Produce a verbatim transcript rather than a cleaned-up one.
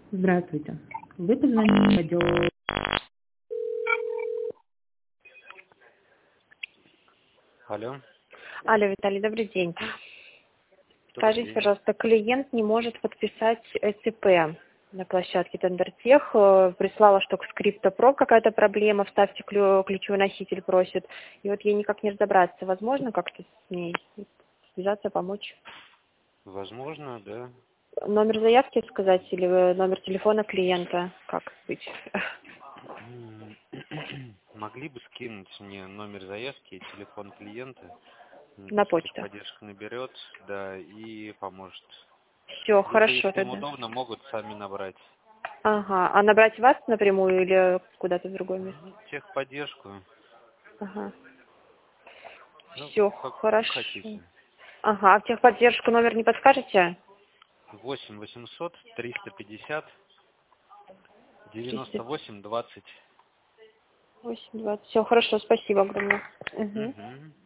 Здравствуйте. Вы позвонили в отдел. Алло, Алло, Виталий, добрый день. добрый Скажите, день. пожалуйста, клиент не может подписать СИП на площадке Тендертех. Э, Прислала, что к Скриптопро какая-то проблема, вставьте клю- ключевой носитель, просит. И вот ей никак не разобраться. Возможно как-то с ней связаться, помочь? Возможно, да. Номер заявки сказать или э, номер телефона клиента? Как быть? М, Могли бы скинуть мне номер заявки и телефон клиента. М, На почту. Техподдержка наберет, да, и поможет. Все, Либо, хорошо если им тогда. удобно, могут сами набрать. Ага. А набрать вас напрямую или куда-то в другое место? Ну, техподдержку. Ага. Ну, Все, как, как хорошо. хотите. Ага, а в техподдержку номер не подскажете? восемь восемьсот триста пятьдесят триста девяносто восемь двадцать. восемь двадцать. Все, хорошо, спасибо огромное. Угу. Угу.